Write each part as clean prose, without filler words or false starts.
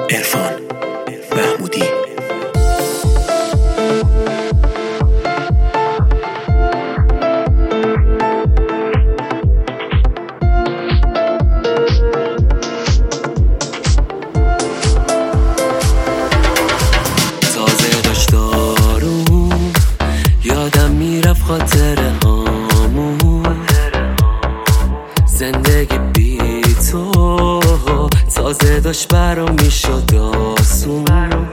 عرفان محمودی. تازه داشت داروم یادم میرفت خاطره هامون، زندگی بی تو تازه داشت برام میشد آسون.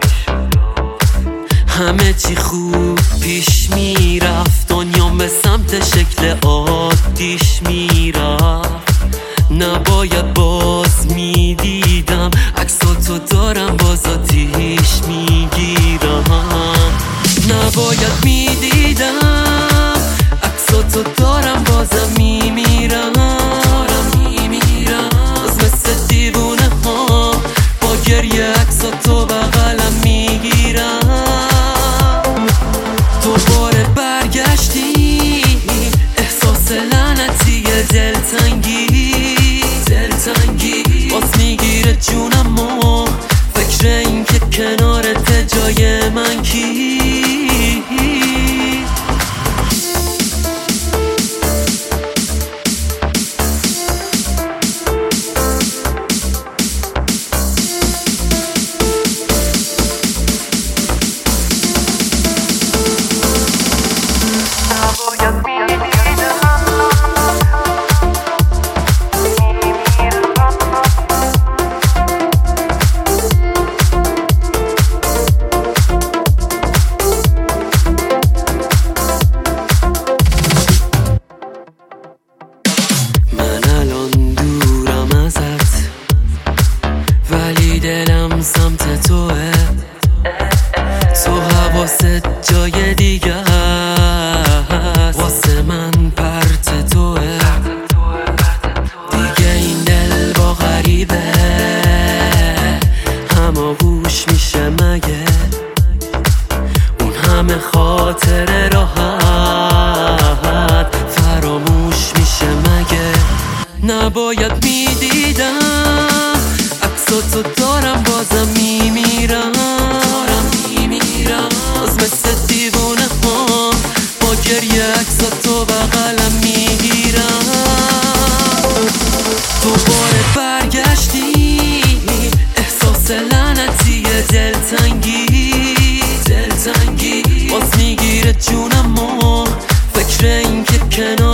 همه چی خوب پیش میرفت، دنیام به سمت شکل عادیش میرفت. نباید باز میدیدم عکساتو دارم باز آتیش میگیرم. نباید میدیدم عکساتو دارم بازم میمیرم. باز مثل دیوونه ها با گریه عکساتو بغلم میگیرم. دوباره برگشتی احساس لعنتی دلتنگی باز میگیره جونم و فکر این که کنارت جای من کی. دلم سمت توه، تو حواست جای دیگه هست، واسه من پرت توه. دیگه این دل با غریبه هماغوش میشه مگه؟ اون همه خاطر راحت فراموش میشه مگه؟ نباید میدیدم عکساتو دارم بازم میمیرم. باز مثل دیوونه ها با گریه عکساتو بغلم میگیرم. دوباره برگشتی احساس لعنتی دلتنگی باز میگیره جونم و فکر این که کنار